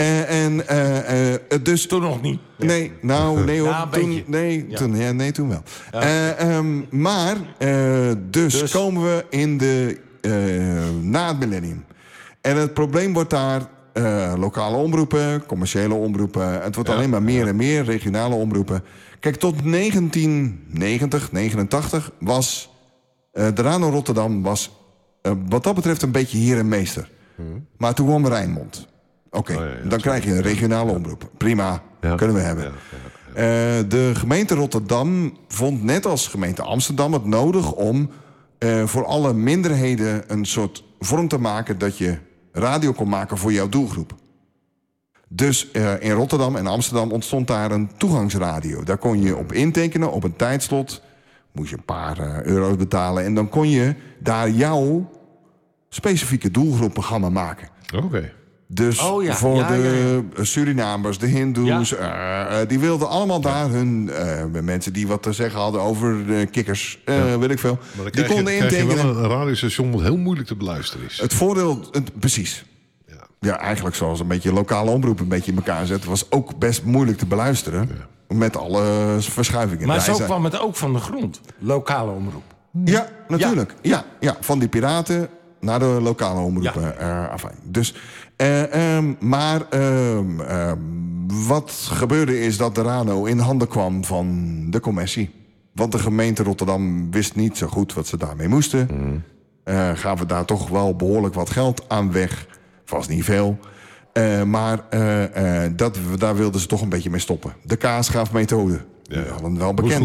Dus Toen nog niet. nee, nou, nee hoor. Ja, een Toen, beetje. toen wel. Maar, dus komen we in de na het millennium. En het probleem wordt daar lokale omroepen, commerciële omroepen. Het wordt alleen maar meer en meer regionale omroepen. Kijk, tot 1990, 89 was de Radio Rotterdam was wat dat betreft een beetje heer en meester. Maar toen kwam Rijnmond. Oké, dan krijg je een regionale omroep. Prima, kunnen we hebben. De gemeente Rotterdam vond net als gemeente Amsterdam het nodig om voor alle minderheden een soort vorm te maken dat je radio kon maken voor jouw doelgroep. Dus in Rotterdam en Amsterdam ontstond daar een toegangsradio. Daar kon je op intekenen op een tijdslot. Moest je een paar euro's betalen. En dan kon je daar jouw specifieke doelgroepprogramma maken. Oké. Dus voor de Surinamers, de Hindoes... die wilden allemaal daar hun... mensen die wat te zeggen hadden over kikkers, weet ik veel. Die konden intekenen. Wel een radiostation wat heel moeilijk te beluisteren is. Het voordeel... precies. Ja, eigenlijk zoals een beetje lokale omroep een beetje in elkaar zetten... was ook best moeilijk te beluisteren. Met alle verschuivingen. Maar zo kwam het ook van de grond. Lokale omroep. Ja, natuurlijk. Ja, van die piraten naar de lokale omroepen. Dus, wat gebeurde is dat de Rano in handen kwam van de commercie. Want de gemeente Rotterdam wist niet zo goed wat ze daarmee moesten. Gaven daar toch wel behoorlijk wat geld aan weg. Was niet veel. Daar wilden ze toch een beetje mee stoppen. De kaasgraafmethode. Ja. Wel bekend.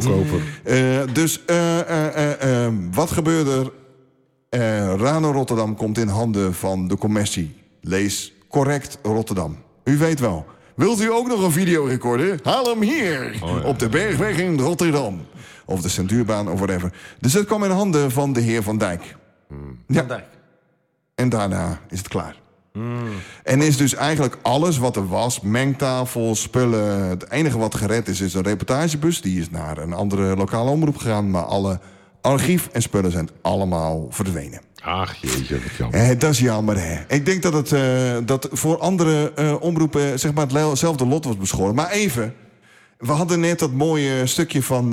Wat gebeurde er? Rano Rotterdam komt in handen van de commissie. Lees correct Rotterdam. U weet wel. Wilt u ook nog een videorecorder? Haal hem hier. Op de Bergweg in Rotterdam. Of de Centuurbaan of whatever. Dus het kwam in handen van de heer Van Dijk. Ja. Van Dijk. En daarna is het klaar. En is dus eigenlijk alles wat er was, mengtafel, spullen. Het enige wat gered is een reportagebus. Die is naar een andere lokale omroep gegaan. Maar alle archief en spullen zijn allemaal verdwenen. Ach jeetje, wat jammer. Dat is jammer, hè. Ik denk dat het dat voor andere omroepen zeg maar hetzelfde lot was beschoren. Maar even, we hadden net dat mooie stukje van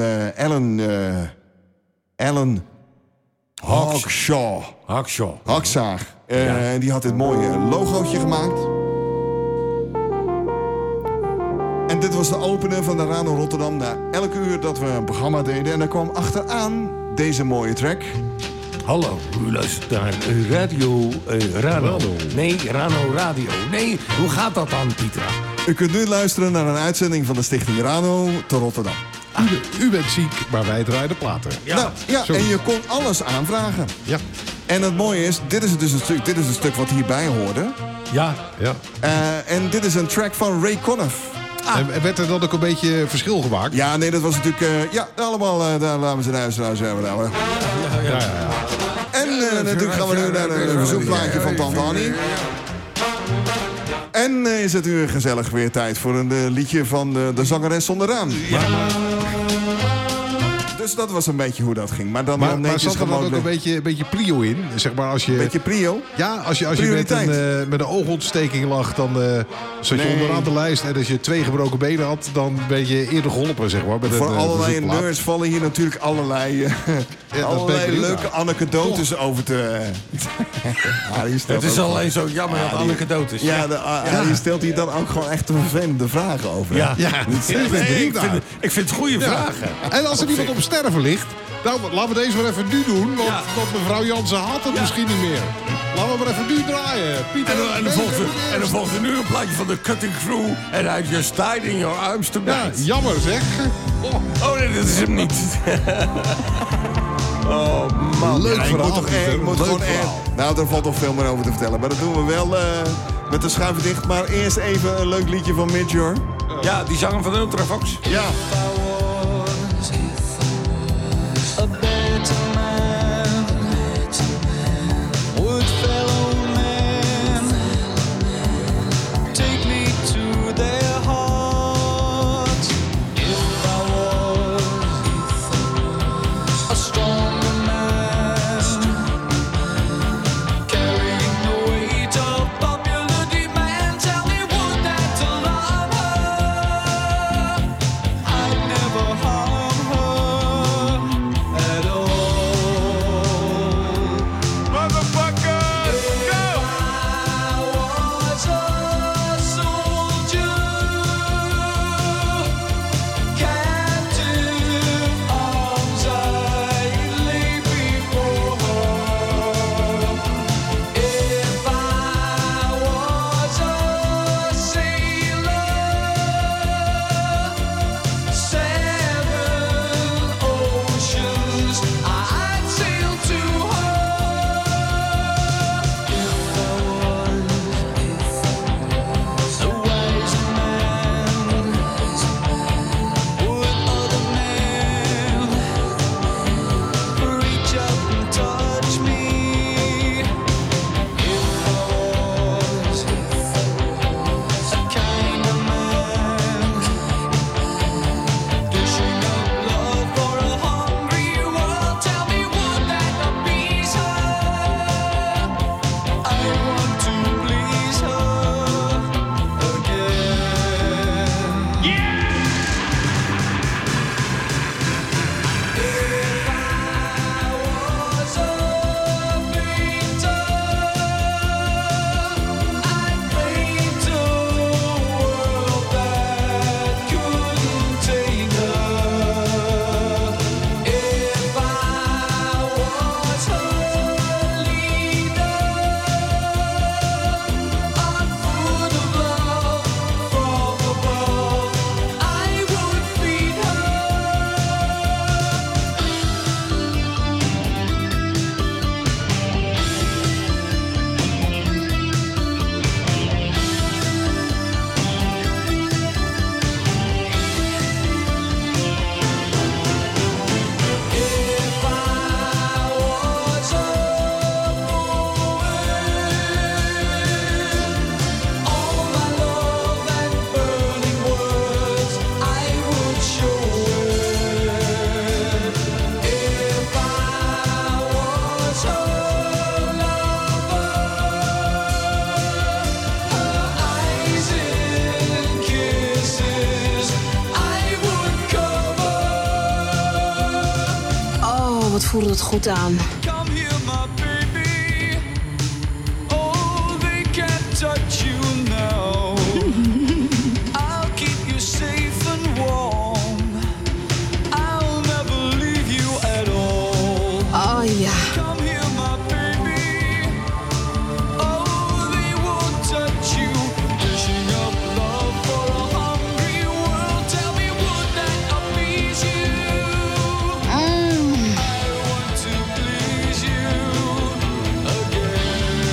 Ellen Hakshaw. Die had dit mooie logootje gemaakt. En dit was de opener van de Rano Rotterdam. Na elke uur dat we een programma deden. En daar kwam achteraan deze mooie track. Hallo, u luistert naar Rano. Nee, Rano Radio. Nee, hoe gaat dat dan, Pieter? U kunt nu luisteren naar een uitzending van de Stichting Rano te Rotterdam. U bent ziek, maar wij draaien de platen. Ja, en je kon alles aanvragen. Ja. En het mooie is, dit is het stuk wat hierbij hoorde. Ja. En dit is een track van Ray Conniff. En werd er dan ook een beetje verschil gemaakt? Ja, nee, dat was natuurlijk... allemaal... daar laten we ze naar huis. Ja. En natuurlijk gaan we nu naar een verzoekplaatje van Tante Annie. En is het nu gezellig weer tijd voor een liedje van de zangeres zonder raam. Dus dat was een beetje hoe dat ging. Maar zat er dan ook een beetje prio in? Zeg maar als je, een beetje prio? Ja, als je met een oogontsteking lag, dan zat je onderaan de lijst. En als je 2 gebroken benen had, dan ben je eerder geholpen, zeg maar. Voor allerlei nerds vallen hier natuurlijk allerlei leuke anekdotes over te... Het is alleen zo jammer dat anekdotes. Ja, je stelt hier dan ook gewoon echt vervelende vragen over. Ja. Ik vind het goede vragen. En als er iemand op sterven ligt... Nou, laten we deze maar even nu doen. Want mevrouw Jansen had het misschien niet meer. Laten we maar even nu draaien. Pieter, en dan volgt er nu een plaatje van de Cutting Crew. En I just died in your arms tonight. Ja, jammer zeg. Oh nee, dat is hem niet. Oh man. Leuk verhaal. Nou, daar valt nog veel meer over te vertellen. Maar dat doen we wel met de schuiven dicht. Maar eerst even een leuk liedje van Midjor. Ja, die zanger van Ultravox. Ja. A better man, would fellow man take me to their heart? If I was a stronger man, carrying the weight of popular demand, tell me would that alarm her? I'd never harm her at all. voelde het goed aan. Come here, my baby. Oh, they can't touch you now. I'll keep you safe and warm. I'll never leave you at all. Oh ja. Come here, my baby. Oh, they won't touch you. Dishing up love for a hungry world. Tell me, would that appease you? I want to please you again.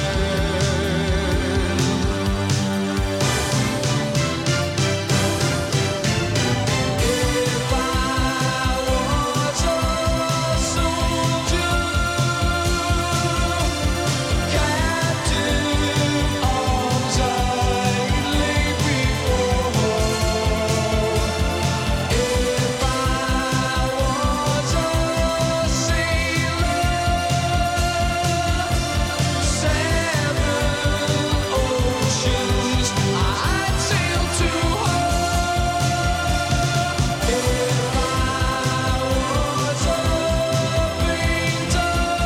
If I was a soldier, captain arms I'd lay before her. If I was a sailor, 7 oceans I'd sail to her. If I was a painter,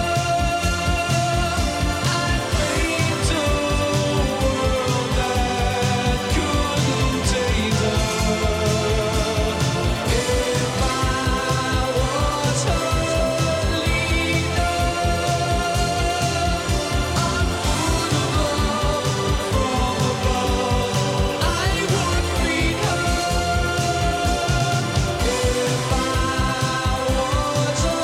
I'd paint a world that couldn't tame her. If I was her leader, on foot of love from above, I would feed her. If I was a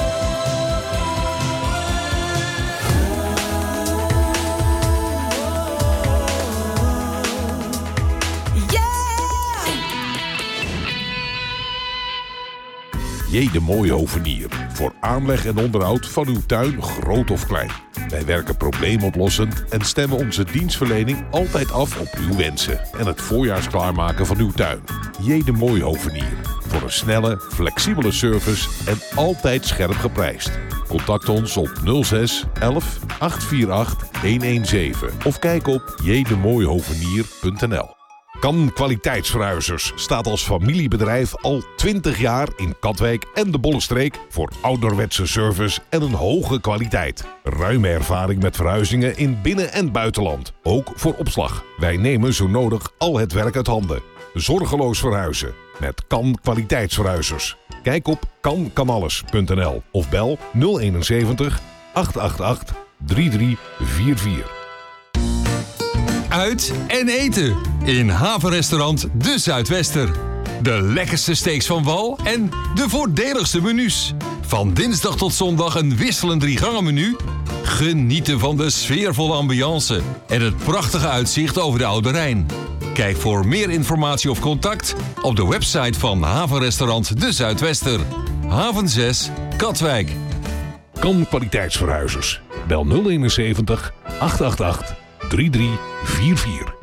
J. de Mooie Hovenier. Voor aanleg en onderhoud van uw tuin, groot of klein. Wij werken probleemoplossend en stemmen onze dienstverlening altijd af op uw wensen en het voorjaarsklaarmaken van uw tuin. J. de Mooie Hovenier. Voor een snelle, flexibele service en altijd scherp geprijsd. Contact ons op 06 11 848 117 of kijk op jdemooihovenier.nl. Kan Kwaliteitsverhuizers staat als familiebedrijf al 20 jaar in Katwijk en de Bollenstreek voor ouderwetse service en een hoge kwaliteit. Ruime ervaring met verhuizingen in binnen- en buitenland, ook voor opslag. Wij nemen zo nodig al het werk uit handen. Zorgeloos verhuizen met Kan Kwaliteitsverhuizers. Kijk op kankanalles.nl of bel 071 888 3344. Uit en eten in havenrestaurant De Zuidwester. De lekkerste steaks van wal en de voordeligste menus. Van dinsdag tot zondag een wisselend 3-gangen-menu. Genieten van de sfeervolle ambiance en het prachtige uitzicht over de Oude Rijn. Kijk voor meer informatie of contact op de website van havenrestaurant De Zuidwester. Haven 6, Katwijk. Kan Kwaliteitsverhuizers. Bel 071 888 3344.